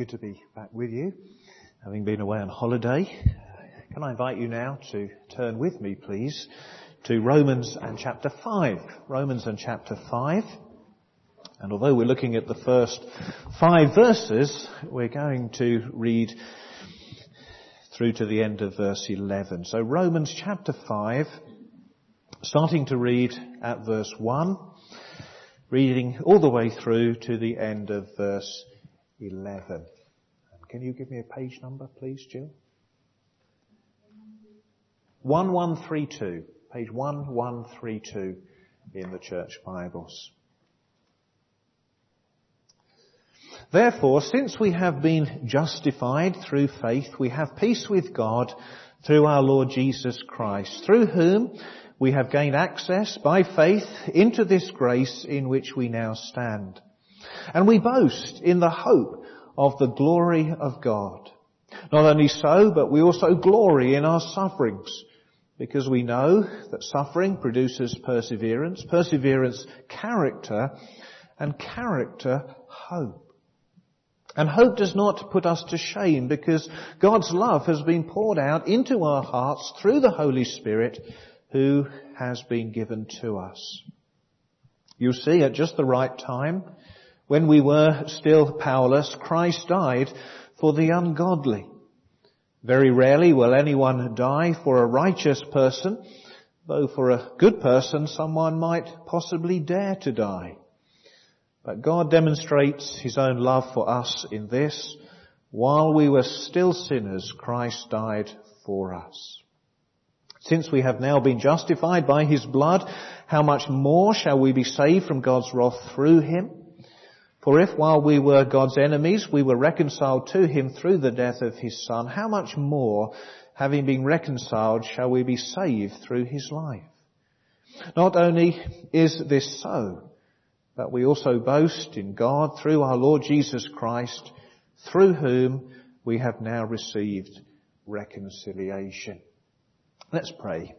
Good to be back with you, having been away on holiday. Can I invite you now to turn with me, please, to Romans and chapter 5. Romans and chapter 5. And although we're looking at the first 5 verses, we're going to read through to the end of verse 11. So Romans chapter 5, starting to read at verse 1, reading all the way through to the end of verse 11. Can you give me a page number, please, Jill? 1132. Page 1132 in the Church Bibles. Therefore, since we have been justified through faith, we have peace with God through our Lord Jesus Christ, through whom we have gained access by faith into this grace in which we now stand. And we boast in the hope of the glory of God. Not only so, but we also glory in our sufferings, because we know that suffering produces perseverance, perseverance character, and character hope. And hope does not put us to shame, because God's love has been poured out into our hearts through the Holy Spirit who has been given to us. You see, at just the right time, when we were still powerless, Christ died for the ungodly. Very rarely will anyone die for a righteous person, though for a good person someone might possibly dare to die. But God demonstrates His own love for us in this: while we were still sinners, Christ died for us. Since we have now been justified by His blood, how much more shall we be saved from God's wrath through Him? For if while we were God's enemies, we were reconciled to Him through the death of His Son, how much more, having been reconciled, shall we be saved through His life? Not only is this so, but we also boast in God through our Lord Jesus Christ, through whom we have now received reconciliation. Let's pray.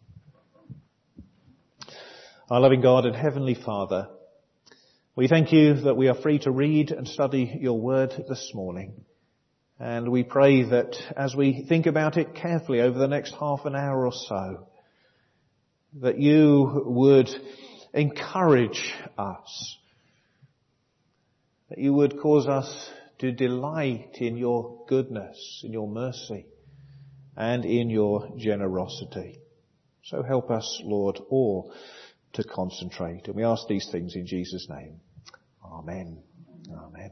Our loving God and Heavenly Father, we thank you that we are free to read and study your word this morning. And we pray that as we think about it carefully over the next half an hour or so, that you would encourage us, that you would cause us to delight in your goodness, in your mercy, and in your generosity. So help us, Lord, all to concentrate. And we ask these things in Jesus' name. Amen. Amen.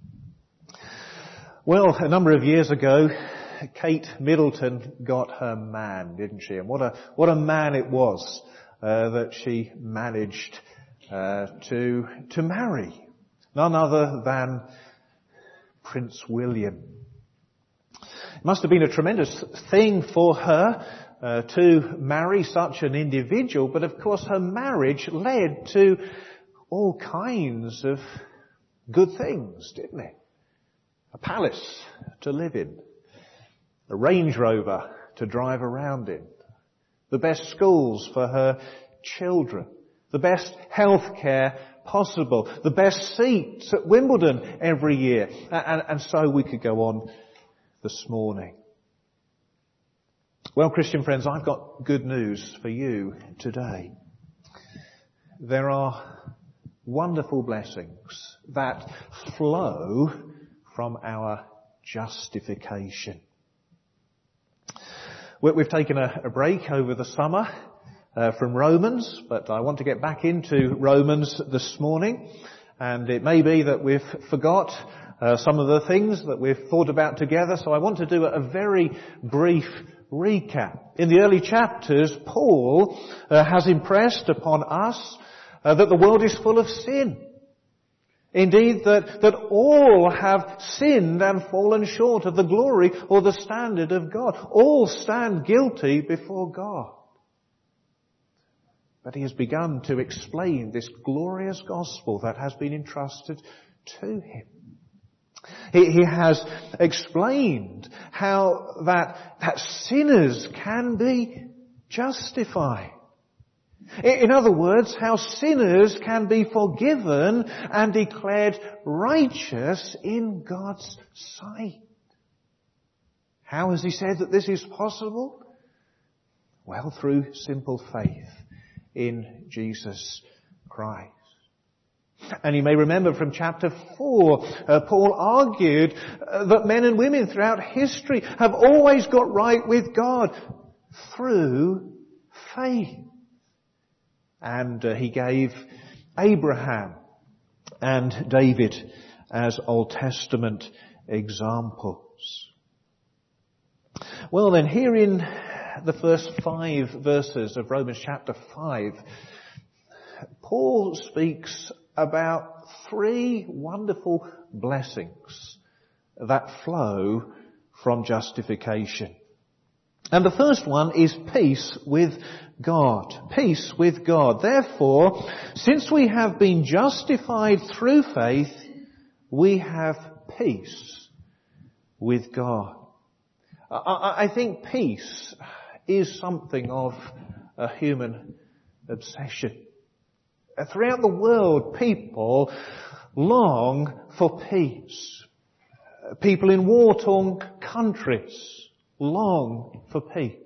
Well, a number of years ago, Kate Middleton got her man, didn't she? And what a man it was that she managed to marry. None other than Prince William. It must have been a tremendous thing for her to marry such an individual, but of course her marriage led to all kinds of good things, didn't it? A palace to live in, a Range Rover to drive around in, the best schools for her children, the best health care possible, the best seats at Wimbledon every year, and so we could go on this morning. Well, Christian friends, I've got good news for you today. There are wonderful blessings that flow from our justification. We've taken a break over the summer from Romans, but I want to get back into Romans this morning. And it may be that we've forgot some of the things that we've thought about together, so I want to do a very brief recap. In the early chapters, Paul has impressed upon us that the world is full of sin. Indeed, that all have sinned and fallen short of the glory or the standard of God. All stand guilty before God. But he has begun to explain this glorious gospel that has been entrusted to him. He has explained how that sinners can be justified. In other words, how sinners can be forgiven and declared righteous in God's sight. How has he said that this is possible? Well, through simple faith in Jesus Christ. And you may remember from chapter 4, Paul argued that men and women throughout history have always got right with God through faith. And he gave Abraham and David as Old Testament examples. Well then, here in the first 5 verses of Romans chapter 5, Paul speaks about 3 wonderful blessings that flow from justification. And the first one is peace with God. Peace with God. Therefore, since we have been justified through faith, we have peace with God. I think peace is something of a human obsession. Throughout the world, people long for peace. People in war-torn countries long for peace.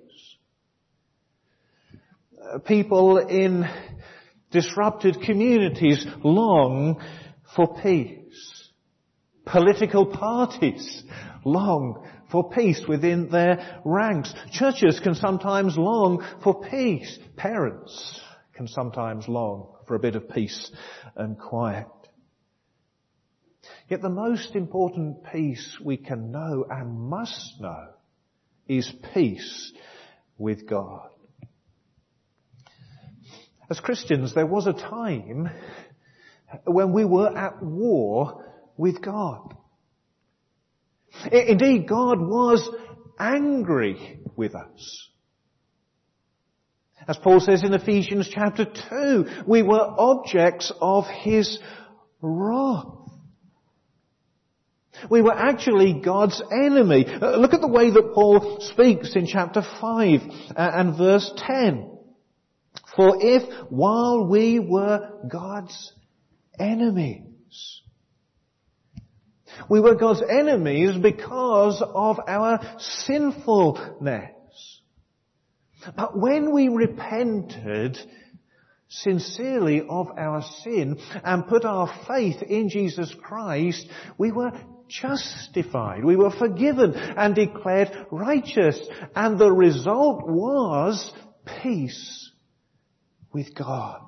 People in disrupted communities long for peace. Political parties long for peace within their ranks. Churches can sometimes long for peace. Parents can sometimes long for a bit of peace and quiet. Yet the most important peace we can know and must know is peace with God. As Christians, there was a time when we were at war with God. Indeed, God was angry with us. As Paul says in Ephesians chapter 2, we were objects of His wrath. We were actually God's enemy. Look at the way that Paul speaks in chapter 5 and verse 10. For if while we were God's enemies, we were God's enemies because of our sinfulness. But when we repented sincerely of our sin and put our faith in Jesus Christ, we were justified. We were forgiven and declared righteous. And the result was peace with God.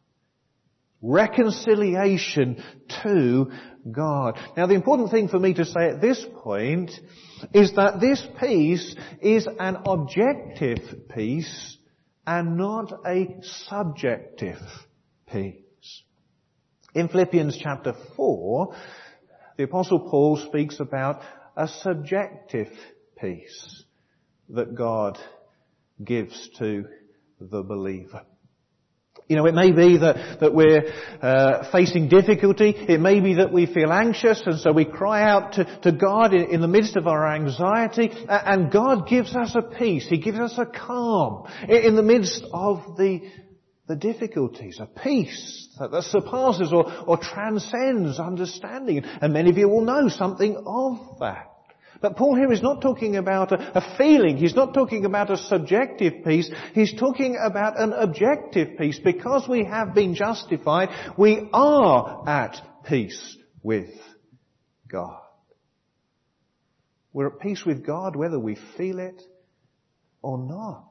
Reconciliation to God. Now, the important thing for me to say at this point is that this peace is an objective peace and not a subjective peace. In Philippians chapter 4, the Apostle Paul speaks about a subjective peace that God gives to the believer. You know, it may be that we're facing difficulty. It may be that we feel anxious, and so we cry out to God in the midst of our anxiety, and God gives us a peace. He gives us a calm in the midst of the difficulties, a peace that surpasses or transcends understanding. And many of you will know something of that. But Paul here is not talking about a feeling. He's not talking about a subjective peace. He's talking about an objective peace. Because we have been justified, we are at peace with God. We're at peace with God whether we feel it or not.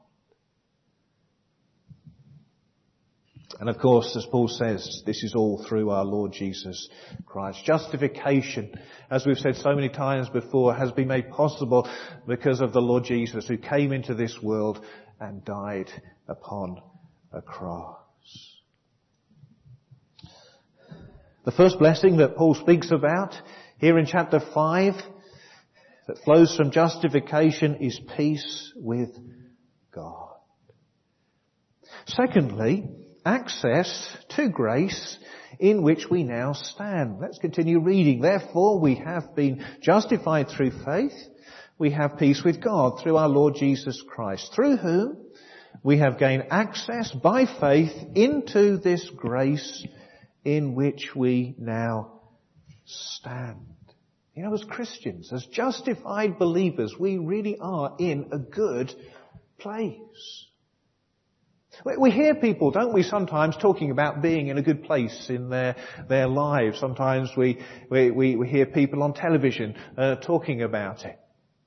And of course, as Paul says, this is all through our Lord Jesus Christ. Justification, as we've said so many times before, has been made possible because of the Lord Jesus, who came into this world and died upon a cross. The first blessing that Paul speaks about here in chapter 5 that flows from justification is peace with God. Secondly, access to grace in which we now stand. Let's continue reading. Therefore, we have been justified through faith. We have peace with God through our Lord Jesus Christ, through whom We have gained access by faith into this grace in which we now stand. You know, as Christians, as justified believers, we really are in a good place. We hear people, don't we, sometimes talking about being in a good place in their lives. Sometimes we hear people on television talking about it.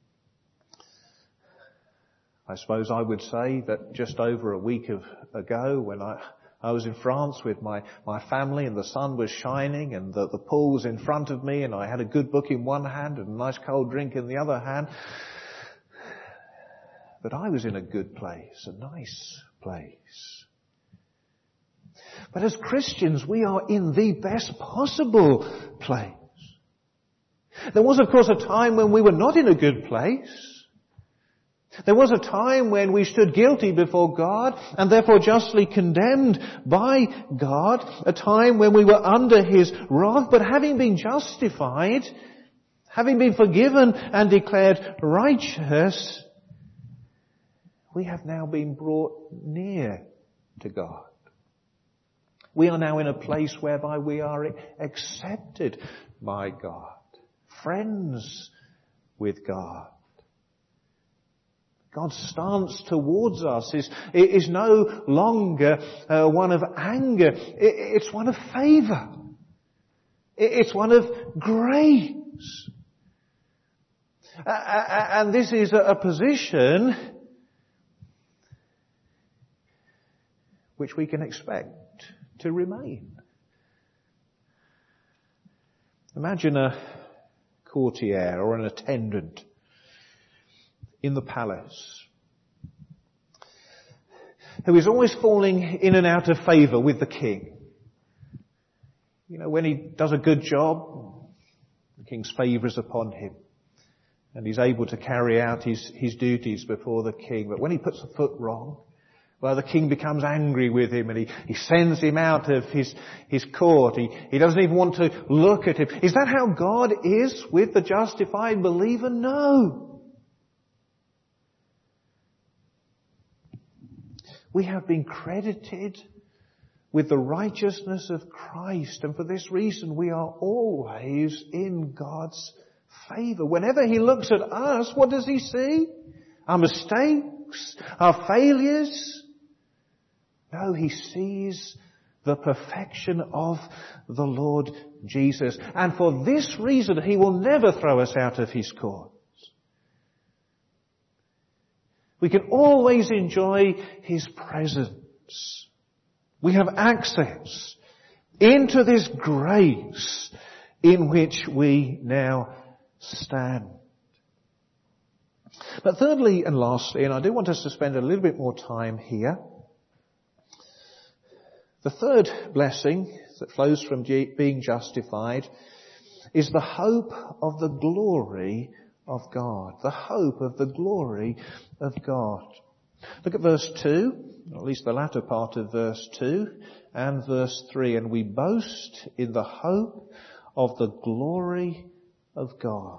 I suppose I would say that just over a week ago when I was in France with my family and the sun was shining and the pool was in front of me and I had a good book in one hand and a nice cold drink in the other hand. But I was in a good place, a nice place. But as Christians, we are in the best possible place. There was, of course, a time when we were not in a good place. There was a time when we stood guilty before God and therefore justly condemned by God, a time when we were under His wrath, but having been justified, having been forgiven and declared righteous, we have now been brought near to God. We are now in a place whereby we are accepted by God, friends with God. God's stance towards us is no longer one of anger. It's one of favour. It's one of grace. And this is a position which we can expect to remain. Imagine a courtier or an attendant in the palace who is always falling in and out of favour with the king. You know, when he does a good job, the king's favour is upon him and he's able to carry out his duties before the king. But when he puts a foot wrong, well, the king becomes angry with him and he sends him out of his court. He doesn't even want to look at him. Is that how God is with the justified believer? No. We have been credited with the righteousness of Christ, and for this reason we are always in God's favour. Whenever He looks at us, what does He see? Our mistakes? Our failures? No, He sees the perfection of the Lord Jesus. And for this reason He will never throw us out of His court. We can always enjoy His presence. We have access into this grace in which we now stand. But thirdly and lastly, and I do want us to spend a little bit more time here, the third blessing that flows from being justified is the hope of the glory of God. The hope of the glory of God. Look at verse 2, or at least the latter part of verse 2 and verse 3. And we boast in the hope of the glory of God.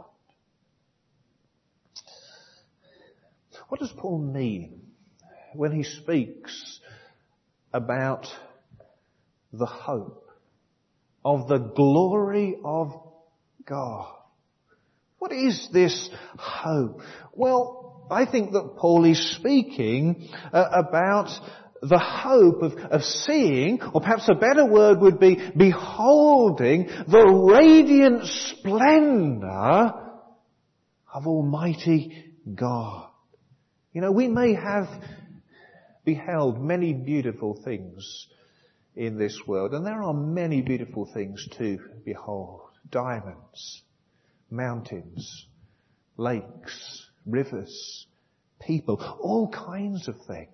What does Paul mean when he speaks about the hope of the glory of God? What is this hope? Well, I think that Paul is speaking about the hope of seeing, or perhaps a better word would be beholding, the radiant splendour of Almighty God. You know, we may have beheld many beautiful things in this world, and there are many beautiful things to behold. Diamonds, mountains, lakes, rivers, people, all kinds of things.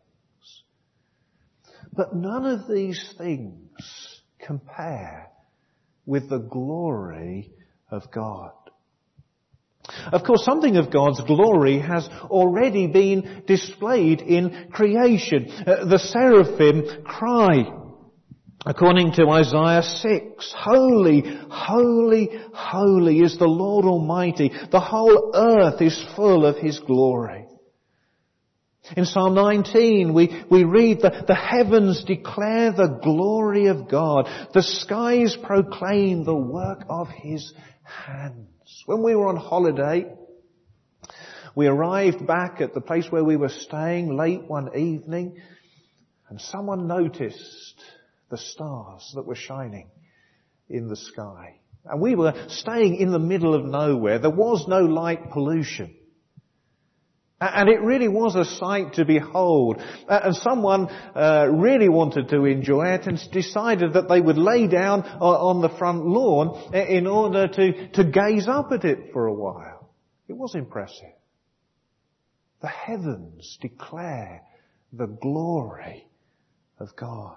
But none of these things compare with the glory of God. Of course, something of God's glory has already been displayed in creation. The seraphim cry, according to Isaiah 6, "Holy, holy, holy is the Lord Almighty. The whole earth is full of His glory." In Psalm 19 we read that the heavens declare the glory of God. The skies proclaim the work of His hands. When we were on holiday, we arrived back at the place where we were staying late one evening, and someone noticed the stars that were shining in the sky. And we were staying in the middle of nowhere. There was no light pollution. And it really was a sight to behold. And someone really wanted to enjoy it and decided that they would lay down on the front lawn in order to gaze up at it for a while. It was impressive. The heavens declare the glory of God.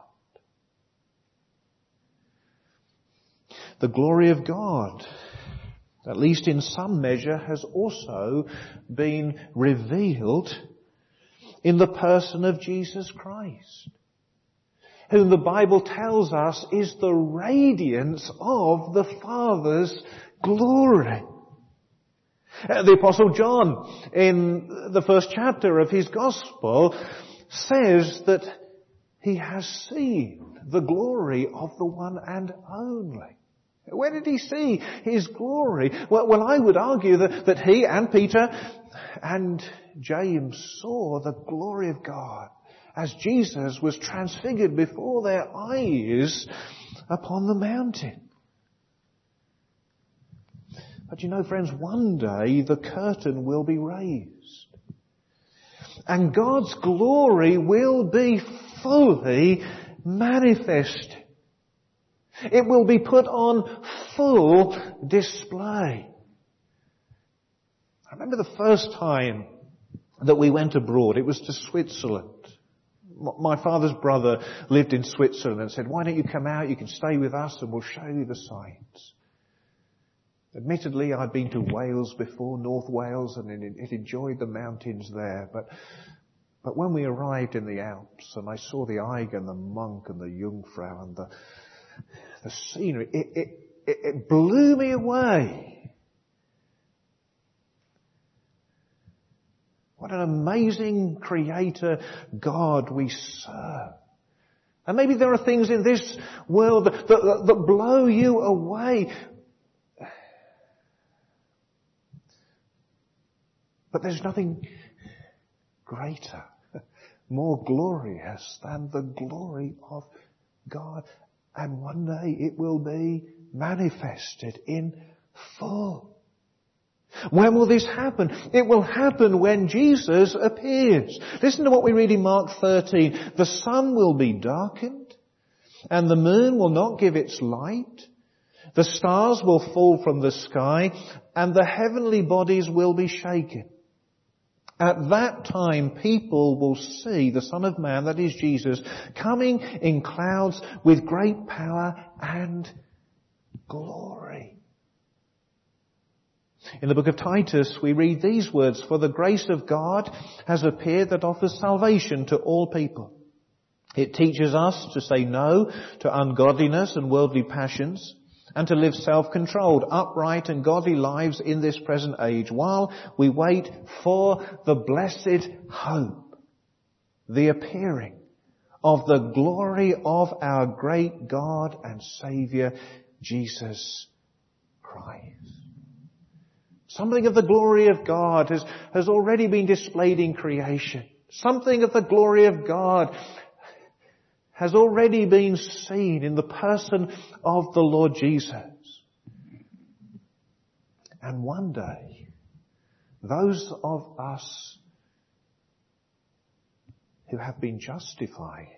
The glory of God, at least in some measure, has also been revealed in the person of Jesus Christ, whom the Bible tells us is the radiance of the Father's glory. The Apostle John, in the first chapter of his Gospel, says that he has seen the glory of the one and only. Where did he see His glory? Well, I would argue that he and Peter and James saw the glory of God as Jesus was transfigured before their eyes upon the mountain. But you know, friends, one day the curtain will be raised, and God's glory will be fully manifested. It will be put on full display. I remember the first time that we went abroad. It was to Switzerland. My father's brother lived in Switzerland and said, "Why don't you come out? You can stay with us and we'll show you the sights." Admittedly, I'd been to Wales before, North Wales, and it enjoyed the mountains there. But when we arrived in the Alps and I saw the Eiger and the Monk and the Jungfrau and the scenery, it blew me away. What an amazing Creator God we serve. And maybe there are things in this world that blow you away. But there's nothing greater, more glorious than the glory of God. And one day it will be manifested in full. When will this happen? It will happen when Jesus appears. Listen to what we read in Mark 13. The sun will be darkened, and the moon will not give its light. The stars will fall from the sky, and the heavenly bodies will be shaken. At that time, people will see the Son of Man, that is Jesus, coming in clouds with great power and glory. In the book of Titus, we read these words, "For the grace of God has appeared that offers salvation to all people. It teaches us to say no to ungodliness and worldly passions, and to live self-controlled, upright and godly lives in this present age, while we wait for the blessed hope, the appearing of the glory of our great God and Saviour, Jesus Christ." Something of the glory of God has already been displayed in creation. Something of the glory of God has already been seen in the person of the Lord Jesus. And one day, those of us who have been justified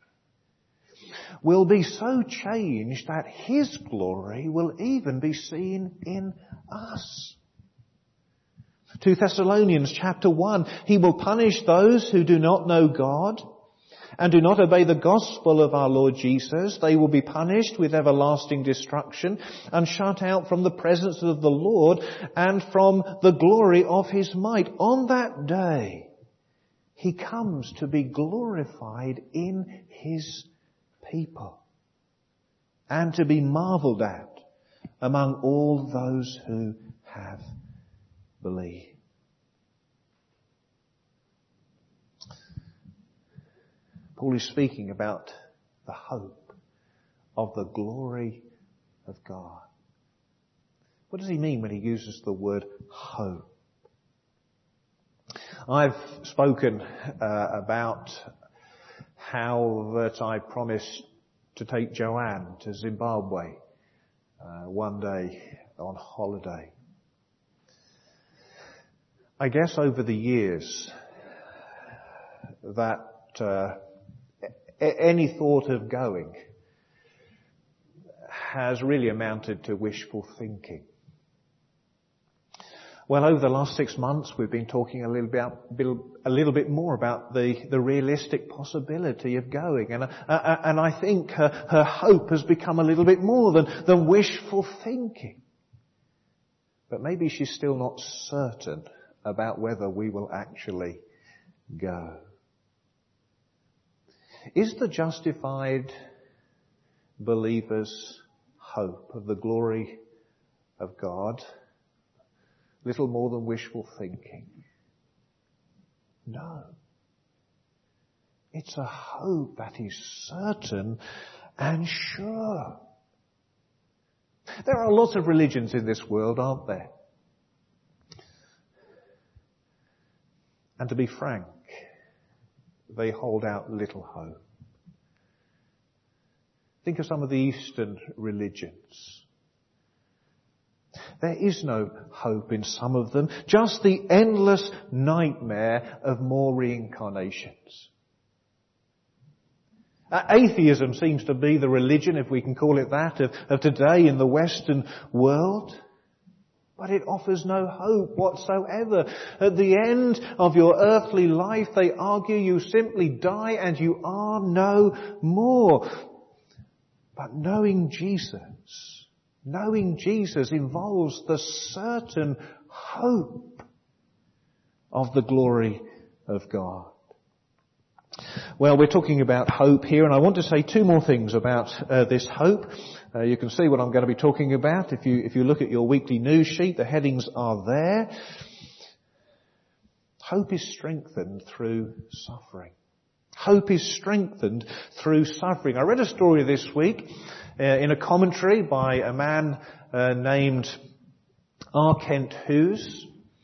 will be so changed that His glory will even be seen in us. 2 Thessalonians chapter 1, He will punish those who do not know God and do not obey the gospel of our Lord Jesus. They will be punished with everlasting destruction and shut out from the presence of the Lord and from the glory of His might. On that day, He comes to be glorified in His people and to be marveled at among all those who have believed. Paul is speaking about the hope of the glory of God. What does he mean when he uses the word hope? I've spoken about how that I promised to take Joanne to Zimbabwe one day on holiday. I guess over the years that any thought of going has really amounted to wishful thinking. Well, over the last 6 months, we've been talking a little bit more about the realistic possibility of going, and I think her hope has become a little bit more than wishful thinking. But maybe she's still not certain about whether we will actually go. Is the justified believer's hope of the glory of God little more than wishful thinking? No. It's a hope that is certain and sure. There are lots of religions in this world, aren't there? And to be frank, they hold out little hope. Think of some of the Eastern religions. There is no hope in some of them, just the endless nightmare of more reincarnations. Atheism seems to be the religion, if we can call it that, of today in the Western world. But it offers no hope whatsoever. At the end of your earthly life, they argue you simply die and you are no more. But knowing Jesus involves the certain hope of the glory of God. Well, we're talking about hope here, and I want to say two more things about this hope. You can see what I'm going to be talking about. If you look at your weekly news sheet, the headings are there. Hope is strengthened through suffering. Hope is strengthened through suffering. I read a story this week in a commentary by a man named R. Kent Hughes.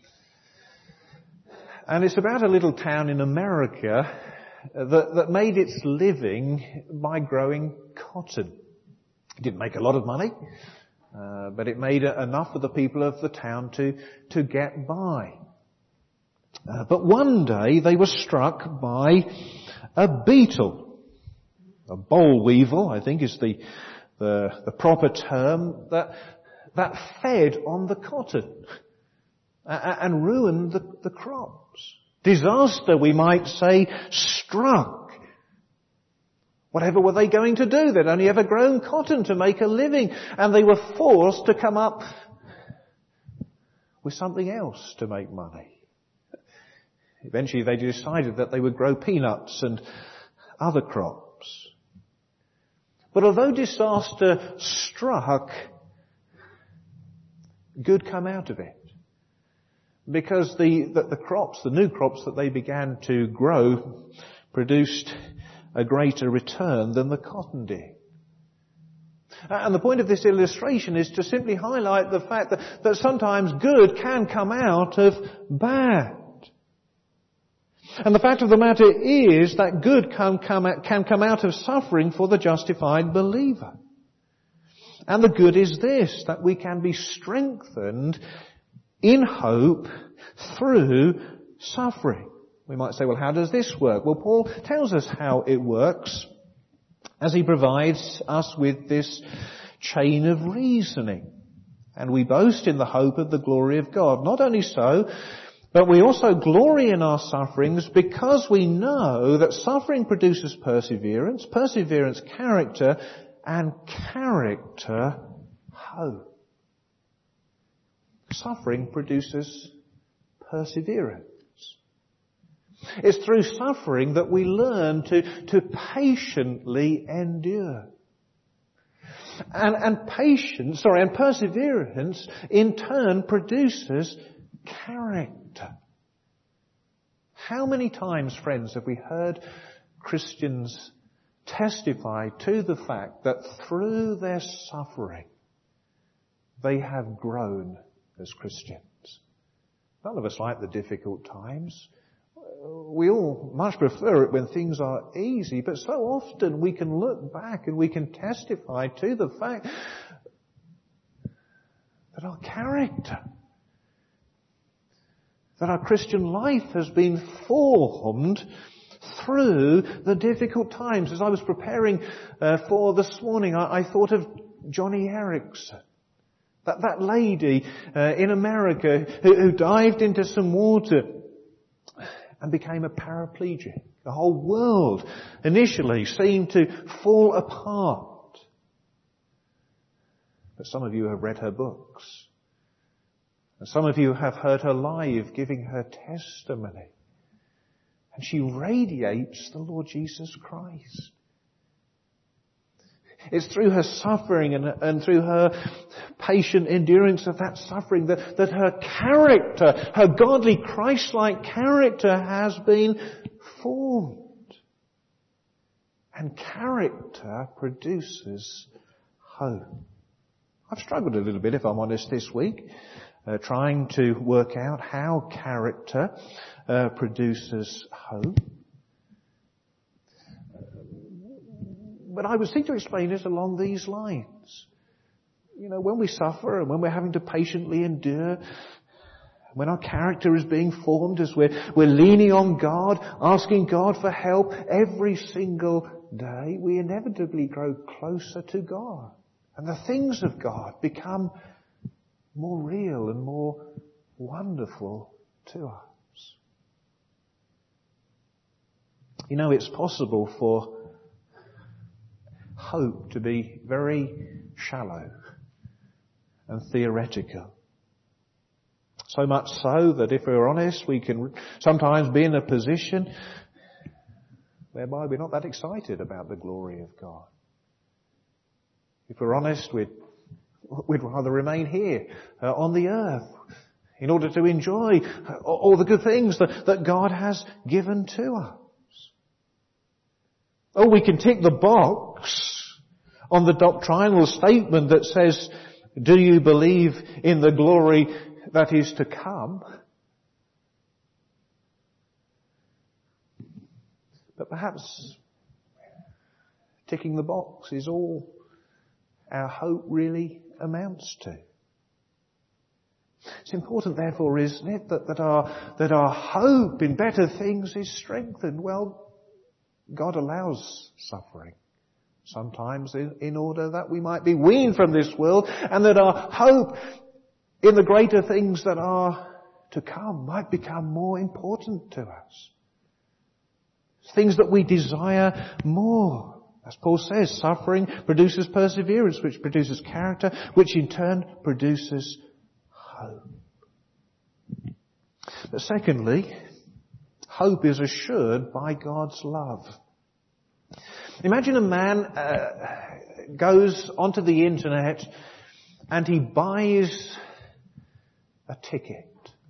And it's about a little town in America that made its living by growing cotton. It didn't make a lot of money, but it made enough for the people of the town to get by. But one day they were struck by a beetle, a boll weevil, I think is the proper term, that fed on the cotton and ruined the crops. Disaster, we might say, struck. Whatever were they going to do? They'd only ever grown cotton to make a living, and they were forced to come up with something else to make money. Eventually they decided that they would grow peanuts and other crops. But although disaster struck, good came out of it. Because the crops, the new crops that they began to grow, produced a greater return than the cotton did. And the point of this illustration is to simply highlight the fact that sometimes good can come out of bad. And the fact of the matter is that good can come out of suffering for the justified believer. And the good is this, that we can be strengthened in hope through suffering. We might say, well, how does this work? Well, Paul tells us how it works as he provides us with this chain of reasoning. And we boast in the hope of the glory of God. Not only so, but we also glory in our sufferings because we know that suffering produces perseverance, perseverance character, and character hope. Suffering produces perseverance. It's through suffering that we learn to patiently endure. And perseverance in turn produces character. How many times, friends, have we heard Christians testify to the fact that through their suffering, they have grown as Christians. None of us like the difficult times. We all much prefer it when things are easy, but so often we can look back and we can testify to the fact that our character, that our Christian life has been formed through the difficult times. As I was preparing for this morning, I thought of Johnny Erickson. That lady in America who dived into some water and became a paraplegic. The whole world initially seemed to fall apart. But some of you have read her books. And some of you have heard her live giving her testimony. And she radiates the Lord Jesus Christ. It's through her suffering and through her patient endurance of that suffering that her character, her godly Christ-like character has been formed. And character produces hope. I've struggled a little bit, if I'm honest, this week, trying to work out how character produces hope. But I would seek to explain it along these lines. You know, when we suffer and when we're having to patiently endure, when our character is being formed as we're leaning on God, asking God for help every single day, we inevitably grow closer to God. And the things of God become more real and more wonderful to us. You know, it's possible for hope to be very shallow and theoretical. So much so that if we're honest, we can sometimes be in a position whereby we're not that excited about the glory of God. If we're honest, we'd rather remain here on the earth in order to enjoy all the good things that God has given to us. Oh, we can tick the box on the doctrinal statement that says, do you believe in the glory that is to come? But perhaps ticking the box is all our hope really amounts to. It's important, therefore, isn't it, that our hope in better things is strengthened. Well, God allows suffering sometimes in order that we might be weaned from this world, and that our hope in the greater things that are to come might become more important to us. Things that we desire more. As Paul says, suffering produces perseverance, which produces character, which in turn produces hope. But secondly, hope is assured by God's love. Imagine a man goes onto the internet and he buys a ticket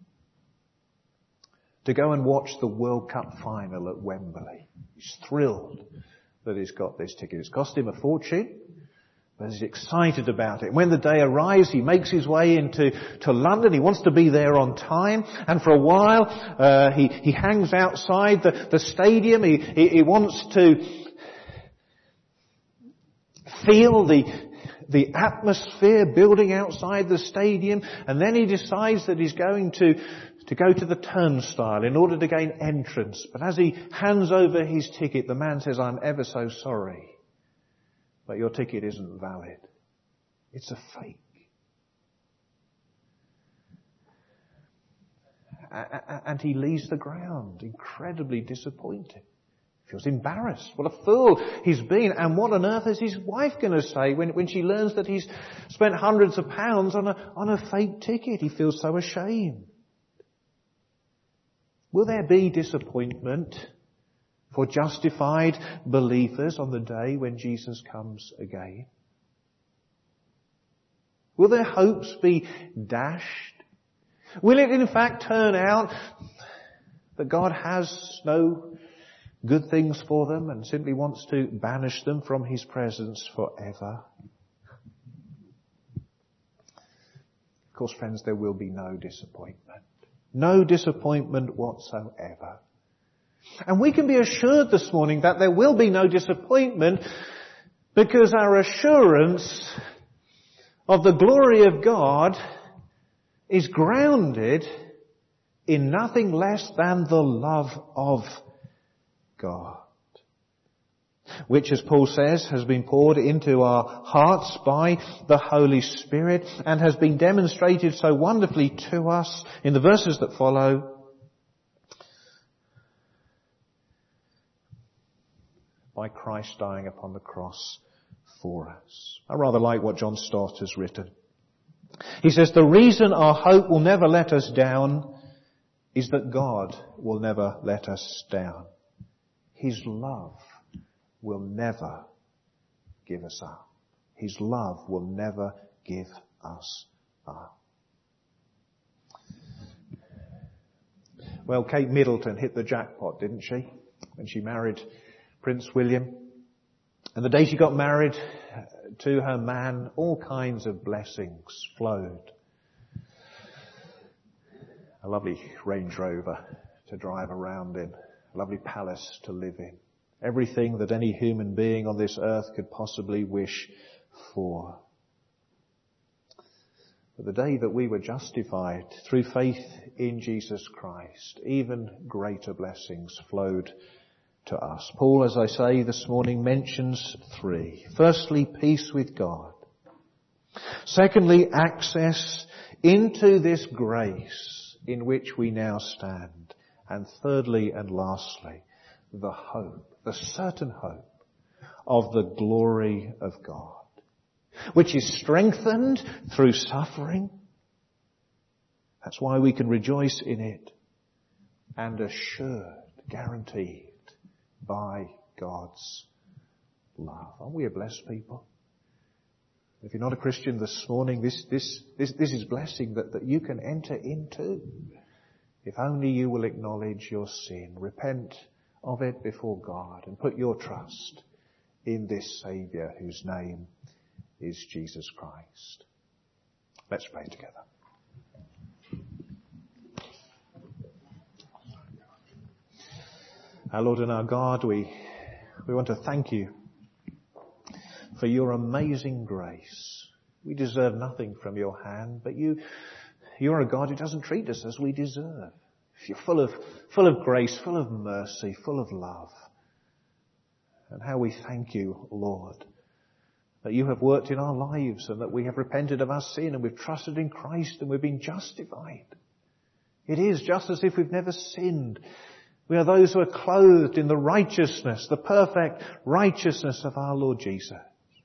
to go and watch the World Cup final at Wembley. He's thrilled that he's got this ticket. It's cost him a fortune, but he's excited about it. When the day arrives, he makes his way into London. He wants to be there on time, and for a while he hangs outside the stadium. He wants to feel the atmosphere building outside the stadium, and then he decides that he's going to go to the turnstile in order to gain entrance. But as he hands over his ticket, the man says, "I'm ever so sorry, but your ticket isn't valid. It's a fake." And he leaves the ground, incredibly disappointed. Feels embarrassed. What a fool he's been. And what on earth is his wife going to say when she learns that he's spent hundreds of pounds on a fake ticket? He feels so ashamed. Will there be disappointment for justified believers on the day when Jesus comes again? Will their hopes be dashed? Will it in fact turn out that God has no good things for them and simply wants to banish them from his presence forever? Of course, friends, there will be no disappointment. No disappointment whatsoever. And we can be assured this morning that there will be no disappointment because our assurance of the glory of God is grounded in nothing less than the love of God, which, as Paul says, has been poured into our hearts by the Holy Spirit and has been demonstrated so wonderfully to us in the verses that follow. By Christ dying upon the cross for us. I rather like what John Stott has written. He says, the reason our hope will never let us down is that God will never let us down. His love will never give us up. His love will never give us up. Well, Kate Middleton hit the jackpot, didn't she? When she married Prince William. And the day she got married to her man, all kinds of blessings flowed. A lovely Range Rover to drive around in. A lovely palace to live in. Everything that any human being on this earth could possibly wish for. But the day that we were justified through faith in Jesus Christ, even greater blessings flowed to us. Paul, as I say this morning, mentions three. Firstly, peace with God. Secondly, access into this grace in which we now stand. And thirdly and lastly, the hope, the certain hope of the glory of God, which is strengthened through suffering. That's why we can rejoice in it, and assured, guaranteed by God's love. Aren't we a blessed people? If you're not a Christian this morning, this is blessing that you can enter into. If only you will acknowledge your sin, repent of it before God, and put your trust in this Saviour whose name is Jesus Christ. Let's pray together. Our Lord and our God, we want to thank you for your amazing grace. We deserve nothing from your hand, but you're a God who doesn't treat us as we deserve. You're full of grace, full of mercy, full of love. And how we thank you, Lord, that you have worked in our lives and that we have repented of our sin and we've trusted in Christ and we've been justified. It is just as if we've never sinned. We are those who are clothed in the righteousness, the perfect righteousness of our Lord Jesus.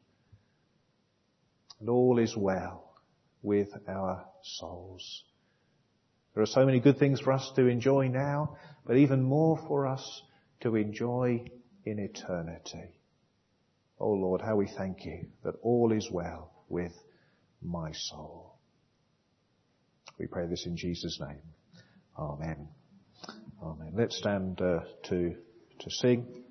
And all is well with our souls. There are so many good things for us to enjoy now, but even more for us to enjoy in eternity. Oh Lord, how we thank you that all is well with my soul. We pray this in Jesus' name. Amen. Amen. Let's stand to sing.